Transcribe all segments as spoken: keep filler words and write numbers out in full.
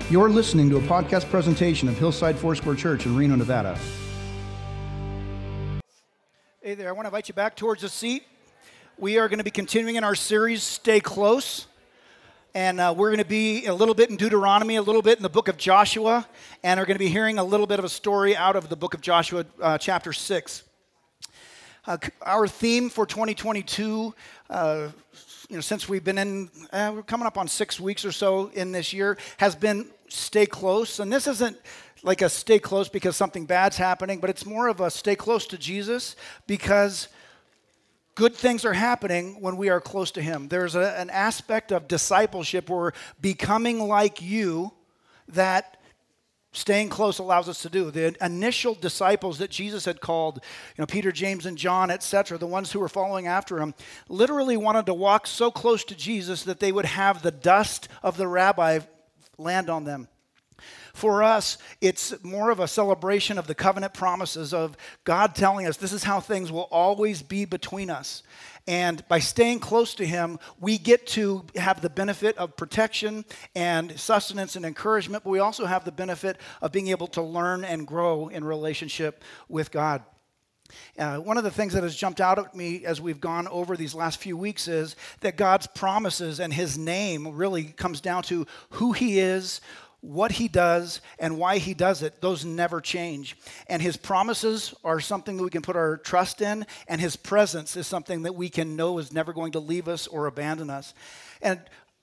You're listening to a podcast presentation of Hillside Foursquare Church in Reno, Nevada. Hey there, I want to invite you back towards the seat. We are going to be continuing in our series, Stay Close. And uh, we're going to be a little bit in Deuteronomy, a little bit in the book of Joshua, and are going to be hearing a little bit of a story out of the book of Joshua, uh, chapter six. Uh, our theme for twenty twenty-two, uh, you know, since we've been in, uh, we're coming up on six weeks or so in this year, has been stay close. And this isn't like a stay close because something bad's happening, but it's more of a stay close to Jesus because good things are happening when we are close to Him. There's a, an aspect of discipleship where becoming like you that staying close allows us to do. The initial disciples that Jesus had called, you know, Peter, James, and John, et cetera, the ones who were following after Him, literally wanted to walk so close to Jesus that they would have the dust of the rabbi land on them. For us, it's more of a celebration of the covenant promises of God telling us this is how things will always be between us. And by staying close to Him, we get to have the benefit of protection and sustenance and encouragement, but we also have the benefit of being able to learn and grow in relationship with God. Uh, one of the things that has jumped out at me as we've gone over these last few weeks is that God's promises and His name really comes down to who He is, what He does, and why He does it. Those never change. And His promises are something that we can put our trust in, and His presence is something that we can know is never going to leave us or abandon us. And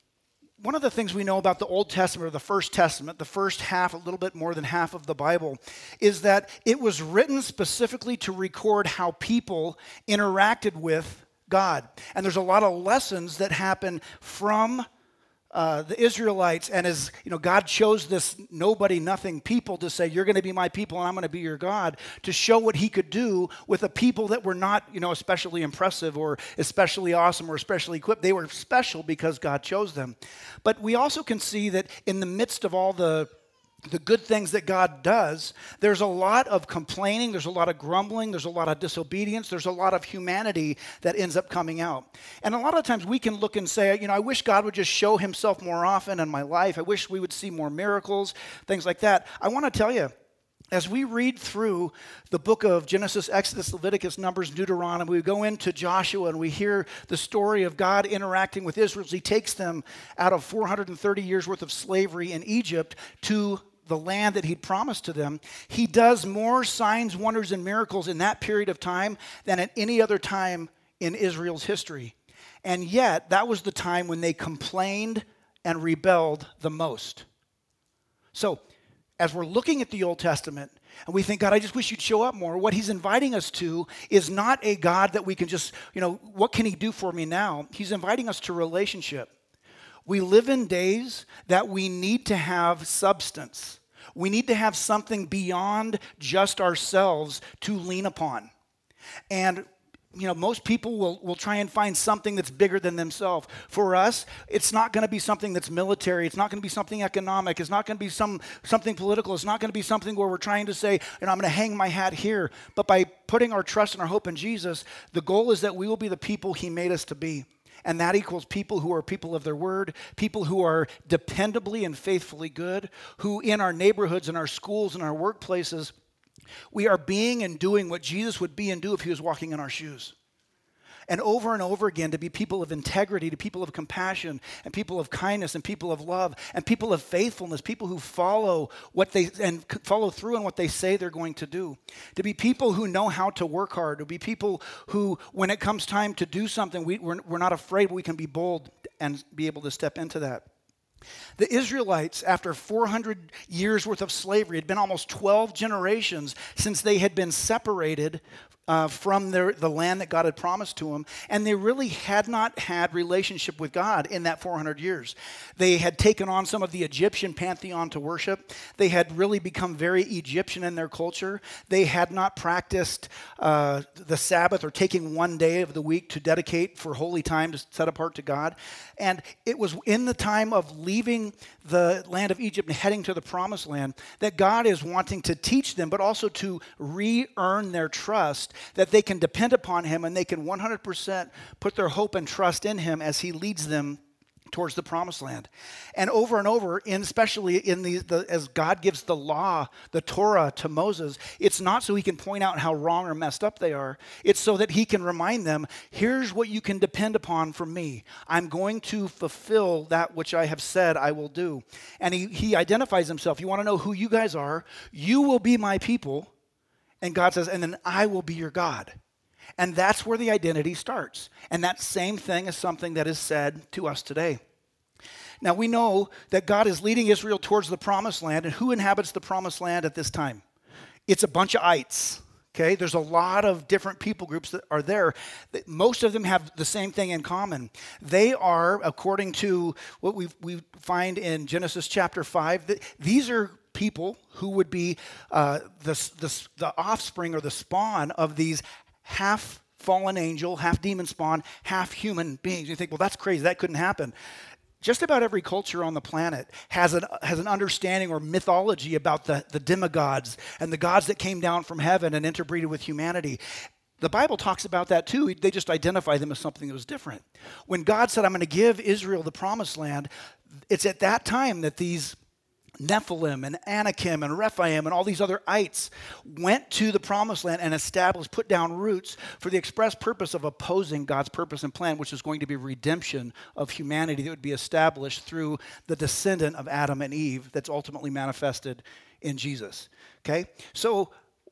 one of the things we know about the Old Testament, or the First Testament, the first half, a little bit more than half of the Bible, is that it was written specifically to record how people interacted with God. And there's a lot of lessons that happen from Uh, the Israelites, and as you know, God chose this nobody, nothing people to say, you're going to be my people and I'm going to be your God, to show what He could do with a people that were not, you know, especially impressive or especially awesome or especially equipped. They were special because God chose them. But we also can see that in the midst of all the the good things that God does, there's a lot of complaining, there's a lot of grumbling, there's a lot of disobedience, there's a lot of humanity that ends up coming out. And a lot of times we can look and say, you know, I wish God would just show Himself more often in my life. I wish we would see more miracles, things like that. I want to tell you, as we read through the book of Genesis, Exodus, Leviticus, Numbers, Deuteronomy, we go into Joshua and we hear the story of God interacting with Israel as He takes them out of four hundred thirty years worth of slavery in Egypt to the land that He'd promised to them. He does more signs, wonders, and miracles in that period of time than at any other time in Israel's history. And yet, that was the time when they complained and rebelled the most. So, as we're looking at the Old Testament, and we think, God, I just wish You'd show up more, what He's inviting us to is not a God that we can just, you know, what can He do for me now? He's inviting us to relationship. We live in days that we need to have substance. We need to have something beyond just ourselves to lean upon. And you know, most people will, will try and find something that's bigger than themselves. For us, it's not going to be something that's military. It's not going to be something economic. It's not going to be some something political. It's not going to be something where we're trying to say, you know, I'm going to hang my hat here. But by putting our trust and our hope in Jesus, the goal is that we will be the people He made us to be. And that equals people who are people of their word, people who are dependably and faithfully good, who in our neighborhoods, in our schools, in our workplaces, we are being and doing what Jesus would be and do if He was walking in our shoes. And over and over again, to be people of integrity, to people of compassion, and people of kindness, and people of love, and people of faithfulness, people who follow what they and follow through on what they say they're going to do. To be people who know how to work hard. To be people who, when it comes time to do something, we, we're, we're not afraid, but we can be bold and be able to step into that. The Israelites, after four hundred years worth of slavery, had been almost twelve generations since they had been separated uh, from their, the land that God had promised to them, and they really had not had relationship with God in that four hundred years. They had taken on some of the Egyptian pantheon to worship. They had really become very Egyptian in their culture. They had not practiced uh, the Sabbath or taking one day of the week to dedicate for holy time to set apart to God. And it was in the time of leaving the land of Egypt and heading to the promised land that God is wanting to teach them, but also to re-earn their trust, that they can depend upon Him and they can one hundred percent put their hope and trust in Him as He leads them towards the promised land. And over and over, in especially in the, the as God gives the law, the Torah to Moses, it's not so he can point out how wrong or messed up they are. It's so that he can remind them, here's what you can depend upon from me. I'm going to fulfill that which I have said I will do. And he, he identifies himself. You want to know who you guys are? You will be my people. And God says, and then I will be your God. And that's where the identity starts. And that same thing is something that is said to us today. Now, we know that God is leading Israel towards the promised land. And who inhabits the promised land at this time? It's a bunch of ites. Okay, there's a lot of different people groups that are there. Most of them have the same thing in common. They are, according to what we we find in Genesis chapter five, that these are people who would be uh, the, the, the offspring or the spawn of these half fallen angel, half demon spawn, half human beings. You think, well, that's crazy. That couldn't happen. Just about every culture on the planet has an, has an understanding or mythology about the, the demigods and the gods that came down from heaven and interbreeded with humanity. The Bible talks about that too. They just identify them as something that was different. When God said, I'm going to give Israel the promised land, it's at that time that these Nephilim and Anakim and Rephaim and all these other ites went to the promised land and established, put down roots for the express purpose of opposing God's purpose and plan, which is going to be redemption of humanity that would be established through the descendant of Adam and Eve that's ultimately manifested in Jesus. Okay? So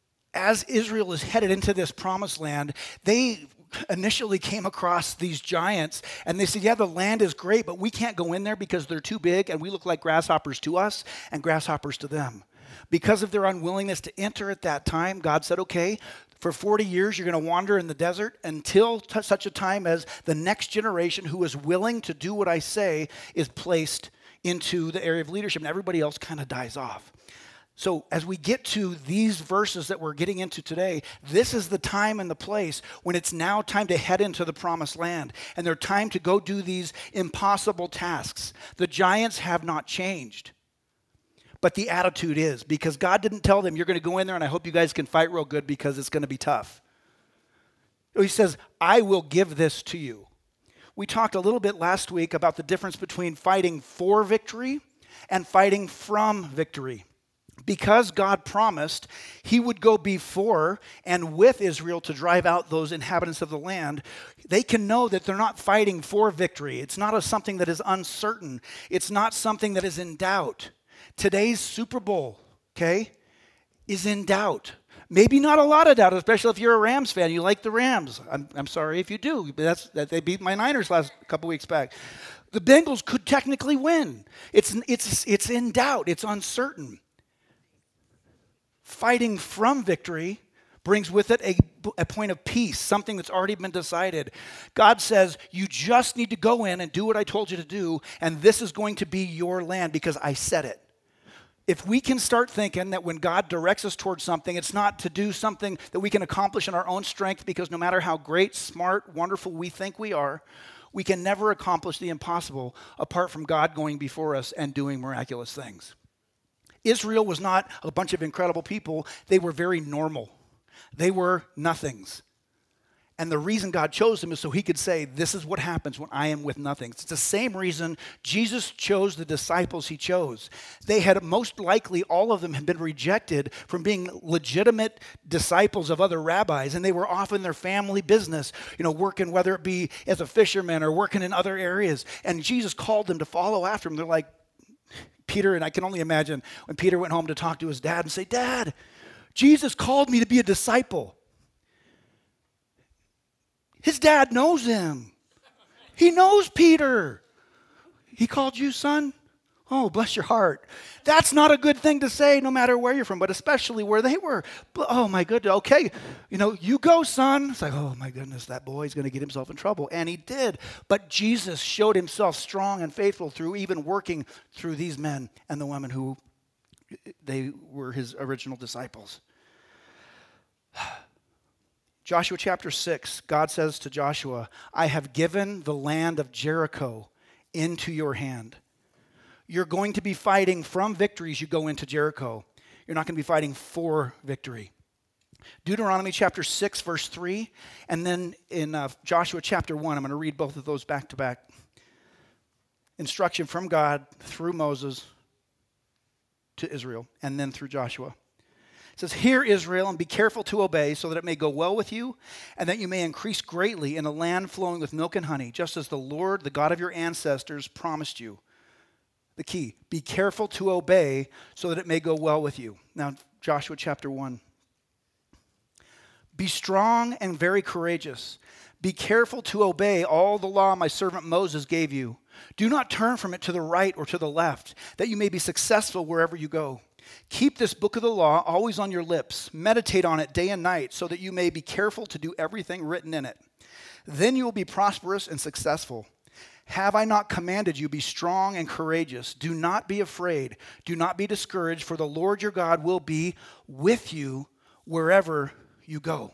as Israel is headed into this promised land, they initially came across these giants and they said, yeah, the land is great, but we can't go in there because they're too big and we look like grasshoppers to us and grasshoppers to them. Because of their unwillingness to enter at that time, God said, okay, for forty years you're going to wander in the desert until t- such a time as the next generation who is willing to do what I say is placed into the area of leadership, and everybody else kind of dies off. So as we get to these verses that we're getting into today, this is the time and the place when it's now time to head into the promised land. And they're time to go do these impossible tasks. The giants have not changed. But the attitude is, because God didn't tell them, you're going to go in there and I hope you guys can fight real good because it's going to be tough. He says, I will give this to you. We talked a little bit last week about the difference between fighting for victory and fighting from victory. Because God promised he would go before and with Israel to drive out those inhabitants of the land, they can know that they're not fighting for victory. It's not a, something that is uncertain. It's not something that is in doubt. Today's Super Bowl, okay, is in doubt. Maybe not a lot of doubt, especially if you're a Rams fan. You like the Rams. I'm, I'm sorry if you do. That's, that they beat my Niners last couple weeks back. The Bengals could technically win. It's, it's, it's in doubt. It's uncertain. Fighting from victory brings with it a, a point of peace, something that's already been decided. God says, you just need to go in and do what I told you to do, and this is going to be your land because I said it. If we can start thinking that when God directs us towards something, it's not to do something that we can accomplish in our own strength, because no matter how great, smart, wonderful we think we are, we can never accomplish the impossible apart from God going before us and doing miraculous things. Israel was not a bunch of incredible people. They were very normal. They were nothings. And the reason God chose them is so he could say, this is what happens when I am with nothings. It's the same reason Jesus chose the disciples he chose. They had most likely, all of them had been rejected from being legitimate disciples of other rabbis, and they were off in their family business, you know, working, whether it be as a fisherman or working in other areas. And Jesus called them to follow after him. They're like, Peter, and I can only imagine when Peter went home to talk to his dad and say, Dad, Jesus called me to be a disciple. His dad knows him. He knows Peter. He called you son? Oh, bless your heart. That's not a good thing to say no matter where you're from, but especially where they were. Oh, my goodness. Okay, you know, you go, son. It's like, oh, my goodness, that boy's going to get himself in trouble. And he did. But Jesus showed himself strong and faithful through even working through these men and the women who they were his original disciples. Joshua chapter six, God says to Joshua, I have given the land of Jericho into your hand. You're going to be fighting from victories you go into Jericho. You're not going to be fighting for victory. Deuteronomy chapter six, verse three, and then in uh, Joshua chapter one, I'm going to read both of those back to back. instruction from God through Moses to Israel and then through Joshua. It says, "Hear, Israel, and be careful to obey, so that it may go well with you, and that you may increase greatly in a land flowing with milk and honey, just as the Lord, the God of your ancestors, promised you." The key, be careful to obey, so that it may go well with you. Now, Joshua chapter one. "Be strong and very courageous. Be careful to obey all the law my servant Moses gave you. Do not turn from it to the right or to the left, that you may be successful wherever you go. Keep this book of the law always on your lips. Meditate on it day and night, so that you may be careful to do everything written in it. Then you will be prosperous and successful. Have I not commanded you, be strong and courageous? Do not be afraid. Do not be discouraged, for the Lord your God will be with you wherever you go."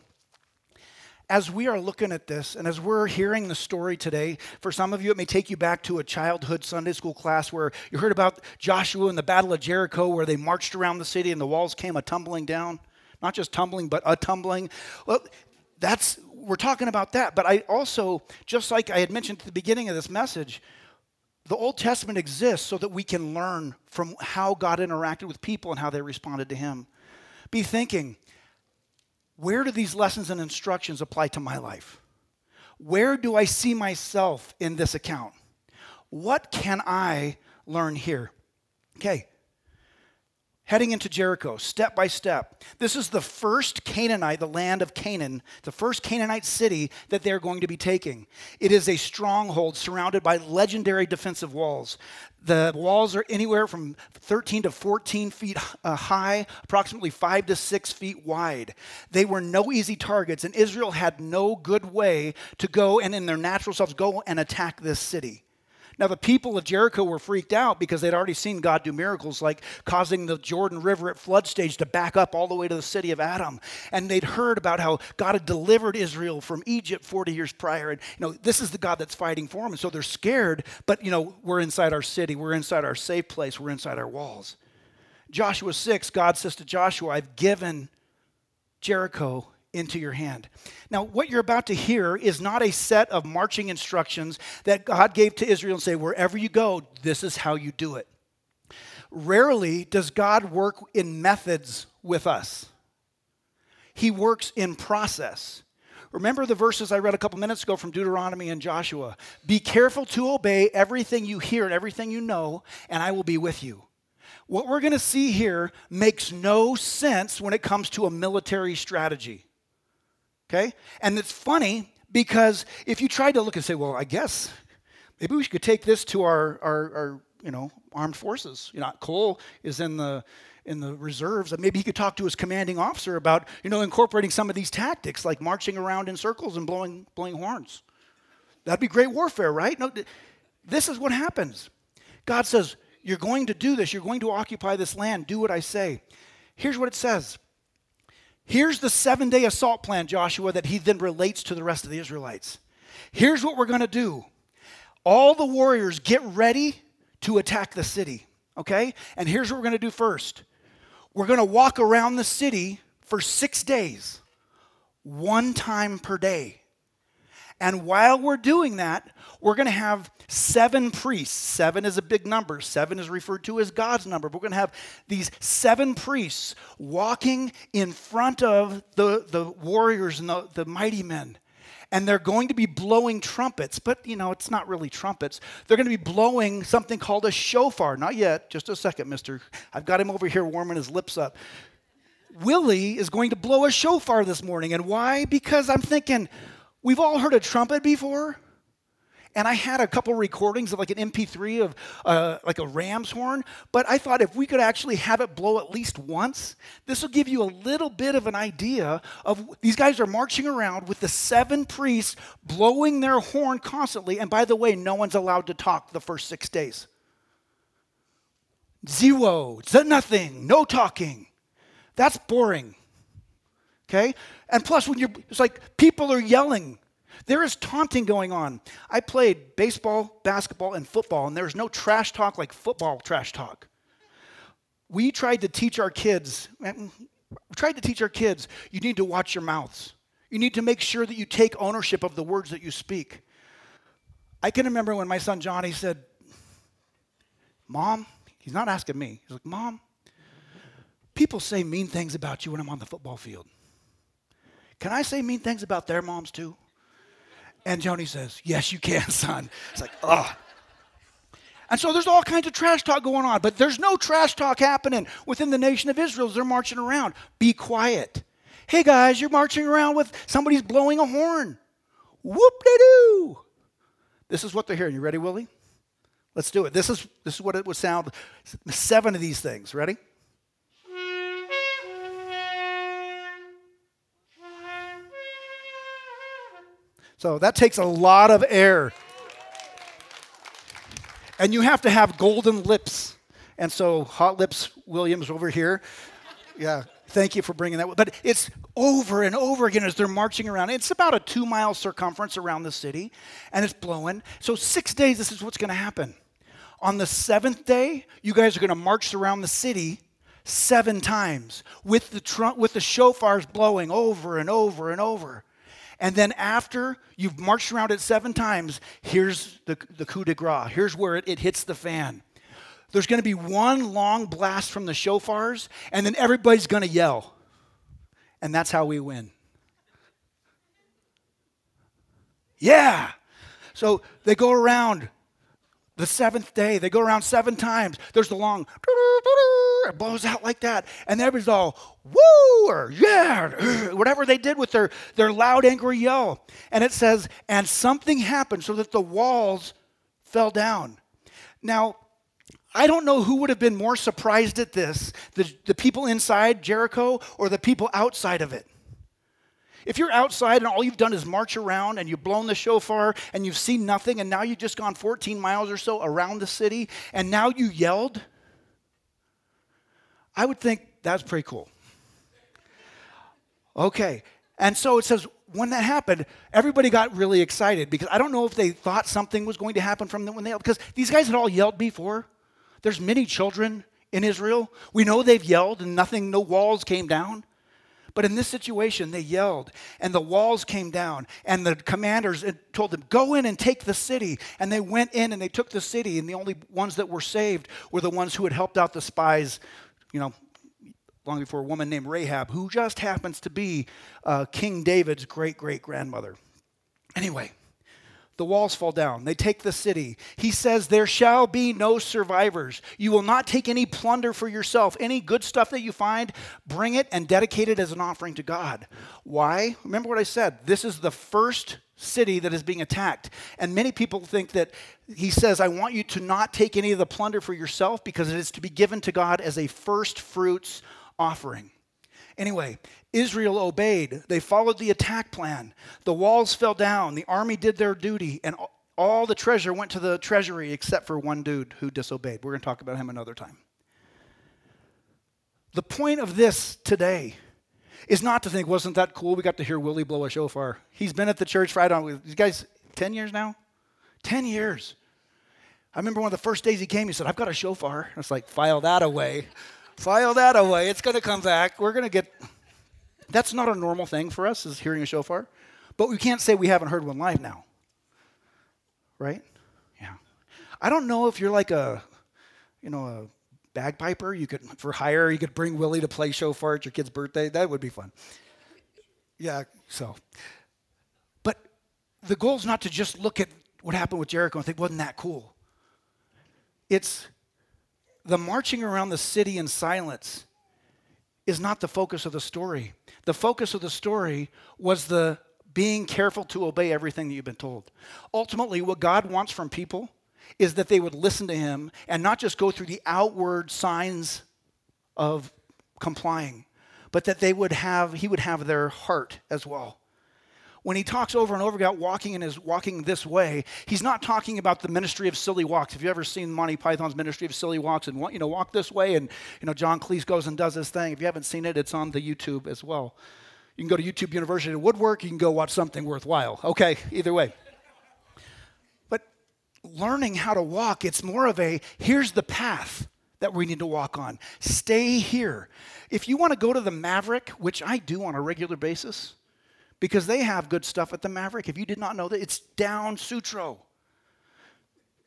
As we are looking at this, and as we're hearing the story today, for some of you, it may take you back to a childhood Sunday school class where you heard about Joshua and the Battle of Jericho, where they marched around the city and the walls came a-tumbling down. Not just tumbling, but a-tumbling. Well, that's, we're talking about that. But I also, just like I had mentioned at the beginning of this message, the Old Testament exists so that we can learn from how God interacted with people and how they responded to him. Be thinking, where do these lessons and instructions apply to my life? Where do I see myself in this account? What can I learn here? Okay. Heading into Jericho, step by step. This is the first Canaanite, the land of Canaan, the first Canaanite city that they're going to be taking. It is a stronghold surrounded by legendary defensive walls. The walls are anywhere from thirteen to fourteen feet uh, high, approximately five to six feet wide. They were no easy targets, and Israel had no good way to go and in their natural selves go and attack this city. Now, the people of Jericho were freaked out because they'd already seen God do miracles like causing the Jordan River at flood stage to back up all the way to the city of Adam. And they'd heard about how God had delivered Israel from Egypt forty years prior. And, you know, this is the God that's fighting for them. And so they're scared, but, you know, we're inside our city. We're inside our safe place. We're inside our walls. Joshua six, God says to Joshua, "I've given Jericho into your hand." Now, what you're about to hear is not a set of marching instructions that God gave to Israel and say, wherever you go, this is how you do it. Rarely does God work in methods with us. He works in process. Remember the verses I read a couple minutes ago from Deuteronomy and Joshua. "Be careful to obey everything you hear and everything you know, and I will be with you." What we're going to see here makes no sense when it comes to a military strategy. Okay? And it's funny because if you tried to look and say, well, I guess maybe we could take this to our, our, our you know, armed forces. You know, Cole is in the in the reserves. Maybe he could talk to his commanding officer about, you know, incorporating some of these tactics like marching around in circles and blowing blowing horns. That'd be great warfare, right? No, this is what happens. God says, you're going to do this. You're going to occupy this land. Do what I say. Here's what it says. Here's the seven-day assault plan, Joshua, that he then relates to the rest of the Israelites. Here's what we're going to do. All the warriors get ready to attack the city, okay? And here's what we're going to do first. We're going to walk around the city for six days, one time per day. And while we're doing that, we're going to have seven priests. Seven is a big number. Seven is referred to as God's number. But we're going to have these seven priests walking in front of the, the warriors and the, the mighty men. And they're going to be blowing trumpets. But, you know, it's not really trumpets. They're going to be blowing something called a shofar. Not yet. Just a second, mister. I've got him over here warming his lips up. Willie is going to blow a shofar this morning. And why? Because I'm thinking, we've all heard a trumpet before. And I had a couple recordings of like an M P three of uh, like a ram's horn. But I thought if we could actually have it blow at least once, this will give you a little bit of an idea of these guys are marching around with the seven priests blowing their horn constantly. And by the way, no one's allowed to talk the first six days. Zero, nothing, no talking. That's boring. Okay? And plus, when you're, it's like people are yelling. There is taunting going on. I played baseball, basketball, and football, and there's no trash talk like football trash talk. We tried to teach our kids, we tried to teach our kids, you need to watch your mouths. You need to make sure that you take ownership of the words that you speak. I can remember when my son Johnny said, Mom, he's not asking me. He's like, Mom, people say mean things about you when I'm on the football field. Can I say mean things about their moms too? And Joni says, yes, you can, son. It's like, oh. And so there's all kinds of trash talk going on, but there's no trash talk happening within the nation of Israel as they're marching around. Be quiet. Hey guys, you're marching around with somebody's blowing a horn. Whoop-de-doo. This is what they're hearing. You ready, Willie? Let's do it. This is, this is what it would sound. Seven of these things. Ready? So that takes a lot of air. And you have to have golden lips. And so Hot Lips Williams over here. Yeah, thank you for bringing that. But it's over and over again as they're marching around. It's about a two-mile circumference around the city, and it's blowing. So six days, this is what's going to happen. On the seventh day, you guys are going to march around the city seven times with the tr- with the shofars blowing over and over and over. And then after you've marched around it seven times, here's the, the coup de grace. Here's where it, it hits the fan. There's going to be one long blast from the shofars, and then everybody's going to yell. And that's how we win. Yeah. So they go around the seventh day. They go around seven times. There's the long, it blows out like that. And everybody's all, woo, or yeah, whatever they did with their, their loud, angry yell. And it says, and something happened so that the walls fell down. Now, I don't know who would have been more surprised at this, the, the people inside Jericho or the people outside of it. If you're outside and all you've done is march around and you've blown the shofar and you've seen nothing and now you've just gone fourteen miles or so around the city and now you yelled, I would think that's pretty cool. Okay, and so it says when that happened, everybody got really excited because I don't know if they thought something was going to happen from them when they yelled, because these guys had all yelled before. There's many children in Israel. We know they've yelled and nothing, no walls came down. But in this situation, they yelled and the walls came down and the commanders told them, go in and take the city. And they went in and they took the city, and the only ones that were saved were the ones who had helped out the spies, you know, long before a woman named Rahab, who just happens to be uh, King David's great-great-grandmother. Anyway, the walls fall down. They take the city. He says, there shall be no survivors. You will not take any plunder for yourself. Any good stuff that you find, bring it and dedicate it as an offering to God. Why? Remember what I said. This is the first city that is being attacked. And many people think that he says, I want you to not take any of the plunder for yourself because it is to be given to God as a first fruits offering. Anyway, Israel obeyed. They followed the attack plan. The walls fell down. The army did their duty. And all the treasure went to the treasury except for one dude who disobeyed. We're going to talk about him another time. The point of this today is not to think, wasn't that cool? We got to hear Willie blow a shofar. He's been at the church for, I don't know, these guys, ten years now? ten years. I remember one of the first days he came, he said, I've got a shofar. I was like, file that away. File that away. It's going to come back. We're going to get... That's not a normal thing for us, is hearing a shofar. But we can't say we haven't heard one live now. Right? Yeah. I don't know if you're like a, you know, a bagpiper. You could, for hire, you could bring Willie to play shofar at your kid's birthday. That would be fun. Yeah, so. But the goal is not to just look at what happened with Jericho and think, wasn't that cool? It's the marching around the city in silence is not the focus of the story. The focus of the story was the being careful to obey everything that you've been told. Ultimately, what God wants from people is that they would listen to him and not just go through the outward signs of complying, but that they would have, he would have their heart as well. When he talks over and over about walking in his walking this way, he's not talking about the ministry of silly walks. Have you ever seen Monty Python's Ministry of Silly Walks and, you know, walk this way? And, you know, John Cleese goes and does his thing. If you haven't seen it, it's on the YouTube as well. You can go to YouTube University of Woodwork. You can go watch something worthwhile. Okay, either way. But learning how to walk, it's more of a, here's the path that we need to walk on. Stay here. If you want to go to the Maverick, which I do on a regular basis, because they have good stuff at the Maverick. If you did not know that, it's down Sutro.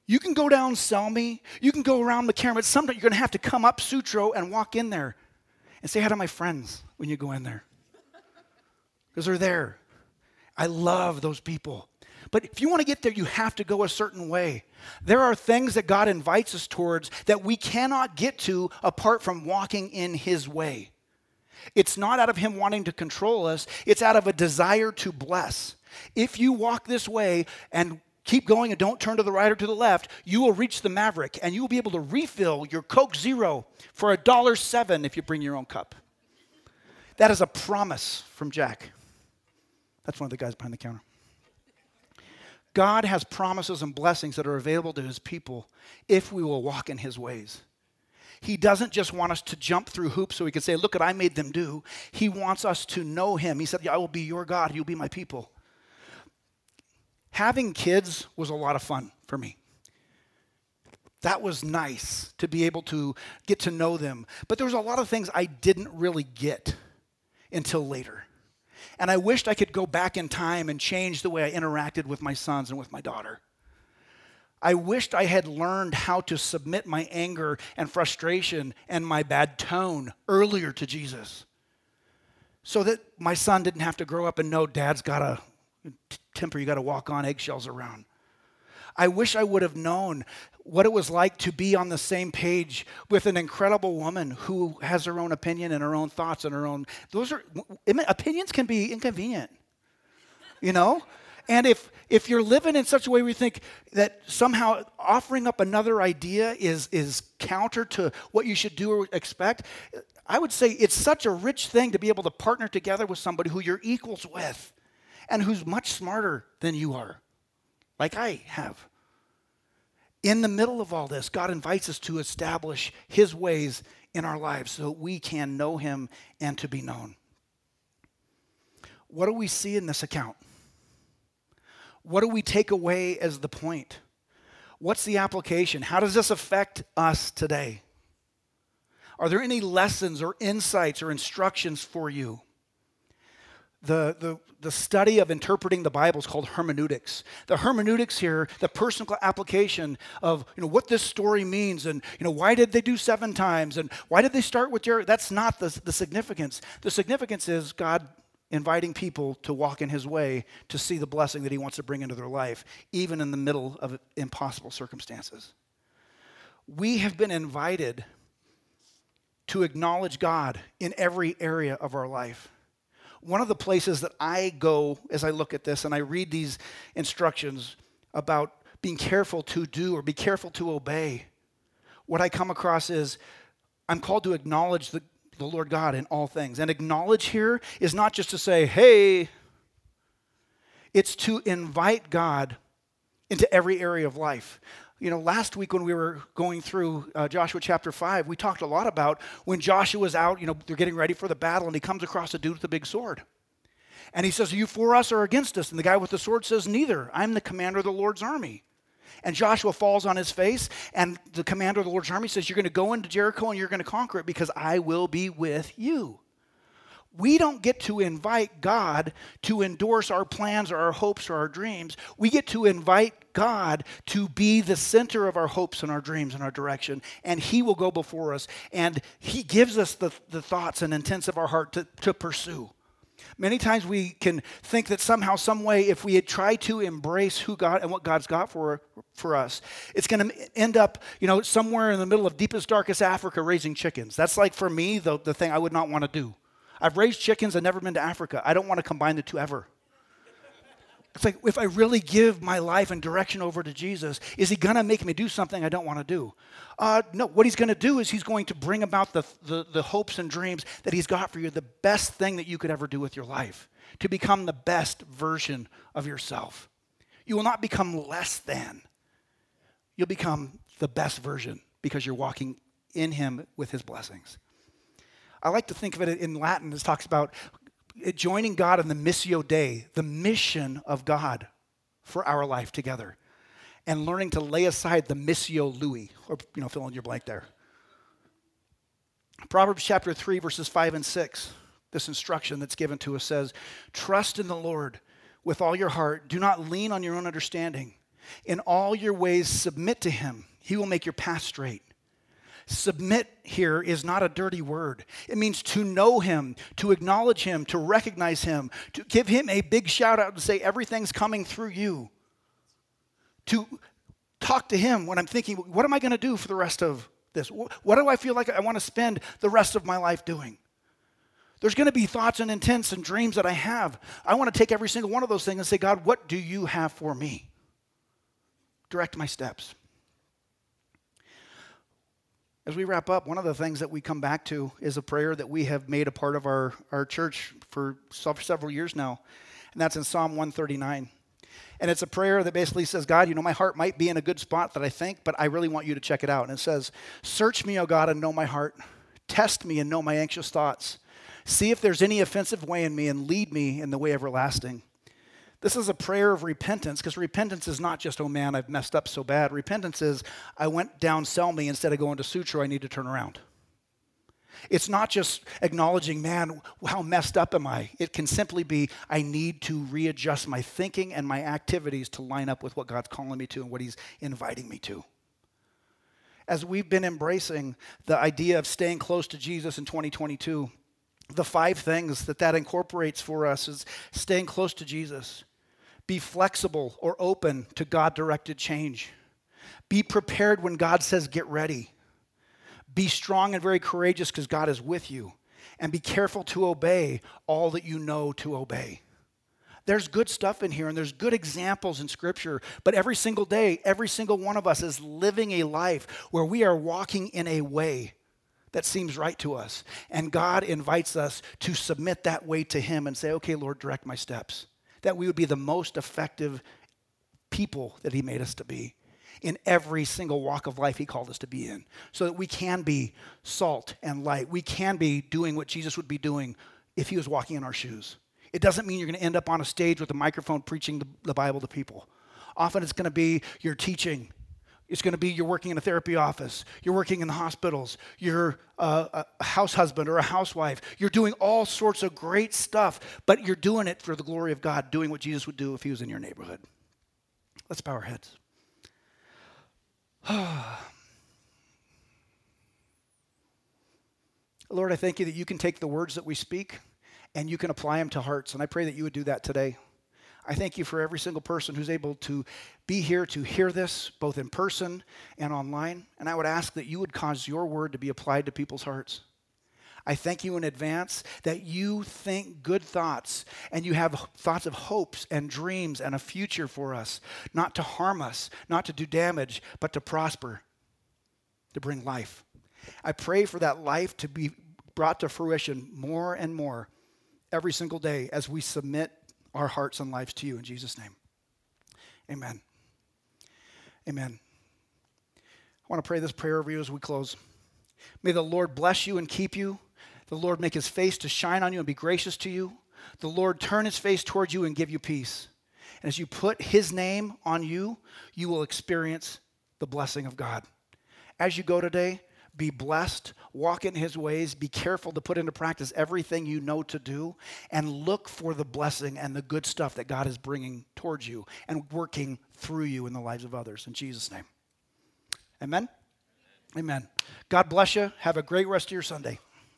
You can go down Selmy, you can go around McCarran, but someday you're going to have to come up Sutro and walk in there and say hi to my friends when you go in there. Because they're there. I love those people. But if you want to get there, you have to go a certain way. There are things that God invites us towards that we cannot get to apart from walking in his way. It's not out of him wanting to control us. It's out of a desire to bless. If you walk this way and keep going and don't turn to the right or to the left, you will reach the Maverick and you will be able to refill your Coke Zero for a dollar seven if you bring your own cup. That is a promise from Jack. That's one of the guys behind the counter. God has promises and blessings that are available to his people if we will walk in his ways. He doesn't just want us to jump through hoops so he can say, look what I made them do. He wants us to know him. He said, I will be your God, you'll be my people. Having kids was a lot of fun for me. That was nice to be able to get to know them. But there was a lot of things I didn't really get until later. And I wished I could go back in time and change the way I interacted with my sons and with my daughter. I wished I had learned how to submit my anger and frustration and my bad tone earlier to Jesus, so that my son didn't have to grow up and know dad's got a temper you got to walk on eggshells around. I wish I would have known what it was like to be on the same page with an incredible woman who has her own opinion and her own thoughts and her own, those are, opinions can be inconvenient, you know? And if if you're living in such a way where you think that somehow offering up another idea is, is counter to what you should do or expect, I would say it's such a rich thing to be able to partner together with somebody who you're equals with and who's much smarter than you are, like I have. In the middle of all this, God invites us to establish his ways in our lives so we can know him and to be known. What do we see in this account? What do we take away as the point? What's the application? How does this affect us today? Are there any lessons or insights or instructions for you? The, the, the study of interpreting the Bible is called hermeneutics. The hermeneutics here, the personal application of, you know, what this story means and, you know, why did they do seven times and why did they start with Jericho? That's not the, the significance. The significance is God inviting people to walk in his way to see the blessing that he wants to bring into their life, even in the middle of impossible circumstances. We have been invited to acknowledge God in every area of our life. One of the places that I go as I look at this and I read these instructions about being careful to do or be careful to obey, what I come across is I'm called to acknowledge the, the Lord God in all things. And acknowledge here is not just to say, hey, it's to invite God into every area of life. You know, last week when we were going through uh, Joshua chapter five, we talked a lot about when Joshua's out, you know, they're getting ready for the battle, and he comes across a dude with a big sword. And he says, are you for us or against us? And the guy with the sword says, neither. I'm the commander of the Lord's army. And Joshua falls on his face, and the commander of the Lord's army says, you're going to go into Jericho and you're going to conquer it because I will be with you. We don't get to invite God to endorse our plans or our hopes or our dreams. We get to invite God to be the center of our hopes and our dreams and our direction, and he will go before us, and he gives us the, the thoughts and intents of our heart to, to pursue. Many times we can think that somehow, some way, if we had tried to embrace who God and what God's got for, for us, it's going to end up, you know, somewhere in the middle of deepest, darkest Africa raising chickens. That's like, for me, the, the thing I would not want to do. I've raised chickens. I've never been to Africa. I don't want to combine the two ever. It's like, if I really give my life and direction over to Jesus, is he going to make me do something I don't want to do? Uh, no, what he's going to do is he's going to bring about the, the, the hopes and dreams that he's got for you, the best thing that you could ever do with your life, to become the best version of yourself. You will not become less than. You'll become the best version because you're walking in him with his blessings. I like to think of it in Latin. It talks about joining God in the Missio Dei, the mission of God for our life together, and learning to lay aside the Missio Lui, or, you know, fill in your blank there. Proverbs chapter three, verses five and six, this instruction that's given to us says, trust in the Lord with all your heart. Do not lean on your own understanding. In all your ways, submit to him. He will make your path straight. Submit here is not a dirty word. It means to know him, to acknowledge him, to recognize him, to give him a big shout out and say everything's coming through you. To talk to him when I'm thinking, what am I going to do for the rest of this? What do I feel like I want to spend the rest of my life doing? There's going to be thoughts and intents and dreams that I have. I want to take every single one of those things and say, God, what do you have for me? Direct my steps. As we wrap up, one of the things that we come back to is a prayer that we have made a part of our, our church for several years now, and that's in Psalm one thirty-nine. And it's a prayer that basically says, God, you know, my heart might be in a good spot that I think, but I really want you to check it out. And it says, search me, O God, and know my heart. Test me and know my anxious thoughts. See if there's any offensive way in me and lead me in the way everlasting. This is a prayer of repentance, because repentance is not just, oh man, I've messed up so bad. Repentance is, I went down Selmy instead of going to Sutro, I need to turn around. It's not just acknowledging, man, how messed up am I? It can simply be, I need to readjust my thinking and my activities to line up with what God's calling me to and what he's inviting me to. As we've been embracing the idea of staying close to Jesus in twenty twenty-two, the five things that that incorporates for us is staying close to Jesus. Be flexible or open to God-directed change. Be prepared when God says get ready. Be strong and very courageous because God is with you. And be careful to obey all that you know to obey. There's good stuff in here and there's good examples in Scripture, but every single day, every single one of us is living a life where we are walking in a way that seems right to us. And God invites us to submit that way to him and say, okay, Lord, direct my steps. That we would be the most effective people that he made us to be in every single walk of life he called us to be in, so that we can be salt and light. We can be doing what Jesus would be doing if he was walking in our shoes. It doesn't mean you're going to end up on a stage with a microphone preaching the, the Bible to people. Often it's going to be you're teaching. It's going to be you're working in a therapy office. You're working in the hospitals. You're a, a house husband or a housewife. You're doing all sorts of great stuff, but you're doing it for the glory of God, doing what Jesus would do if he was in your neighborhood. Let's bow our heads. Lord, I thank you that you can take the words that we speak and you can apply them to hearts, and I pray that you would do that today. I thank you for every single person who's able to be here to hear this, both in person and online. And I would ask that you would cause your word to be applied to people's hearts. I thank you in advance that you think good thoughts and you have thoughts of hopes and dreams and a future for us, not to harm us, not to do damage, but to prosper, to bring life. I pray for that life to be brought to fruition more and more every single day as we submit our hearts and lives to you in Jesus' name. Amen. Amen. I want to pray this prayer over you as we close. May the Lord bless you and keep you. The Lord make his face to shine on you and be gracious to you. The Lord turn his face towards you and give you peace. And as you put his name on you, you will experience the blessing of God. As you go today, be blessed, walk in his ways, be careful to put into practice everything you know to do, and look for the blessing and the good stuff that God is bringing towards you and working through you in the lives of others. In Jesus' name. Amen? Amen. God bless you. Have a great rest of your Sunday.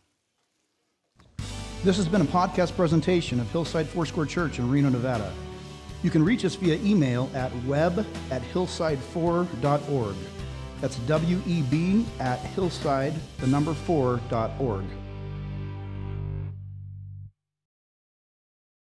This has been a podcast presentation of Hillside Foursquare Church in Reno, Nevada. You can reach us via email at web at hillside four dot org. That's W E B at hillside, the number four, dot org.